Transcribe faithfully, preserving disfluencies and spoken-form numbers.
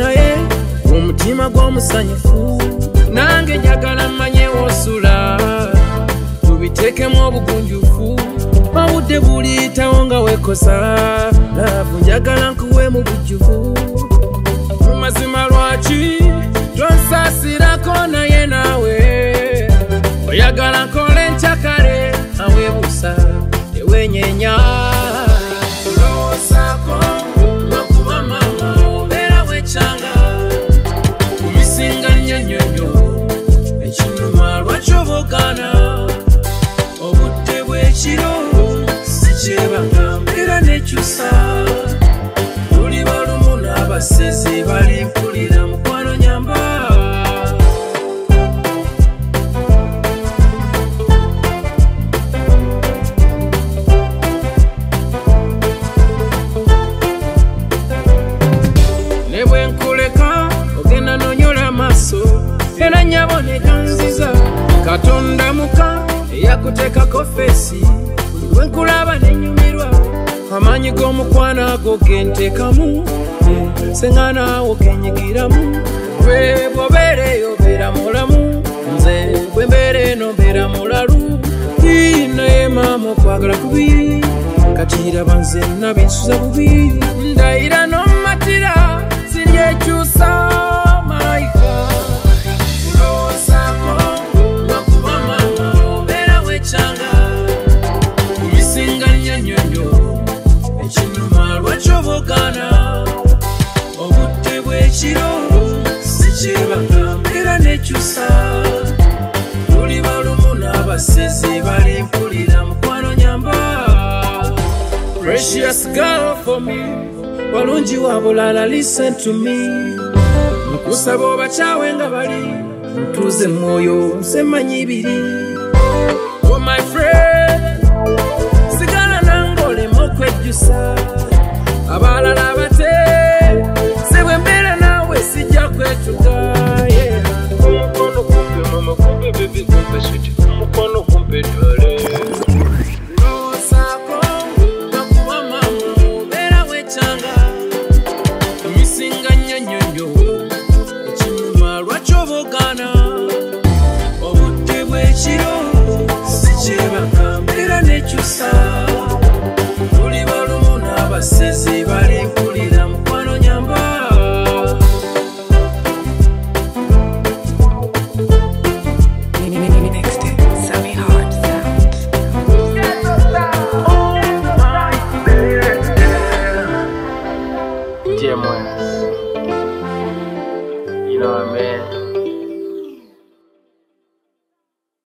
naye omutima gw'omusanyufu nange njagala mmanye wosula tubiteekemu obugunjufu mawudde buliyitawo nga wekosa laavu njagala nkuwe mu bujjuvu mu mazima lwaki tonsaasirako naye naawe oyagala nkole nkyakale aweebuusa tewenyenya kulowoozaako lwakuba mama obeera wekyanga kumisinganya nnyonnyo ekinyuma lwaki oboogana obudde bw'ekiro sikyebanga mbeera nekyusa tuli balumu n'abasezi bali mpulira mukwano nyamba ne bwe nkuleka ogenda nonyola maaso era nyaboneka nziza katonda muka eyakuteekako feesi bwe nkulaba nenyumirwa amaanyi g'omukwano ago genteekamu seŋŋanaawo genyigiramu gwe bw'obeera eyo beera mulamu nze bwe mbeera eno mbeera mulalu naye maama okwagala kubi kati raba nze nabinsuza bubi ndayira n'omumatira siryekyusa malayika kulowoozaako lwakuba maama obeera wekyanga kumisinganya nnyonnyo ekinyuma lwaki oboogana obudde bw'ekiro sikyebanga mbeera nekyusa tuli balumu n'abasezi bali mpulira mukwano nyamba precious girl for me walungi wabulala listen to me nkusaba obakyawe nga bali ntuuze mwoyo nsemanyi ibiri oh my friend sigala nange olema okwejjusa abalala bate se bwe mbeera naawe sijja kwetu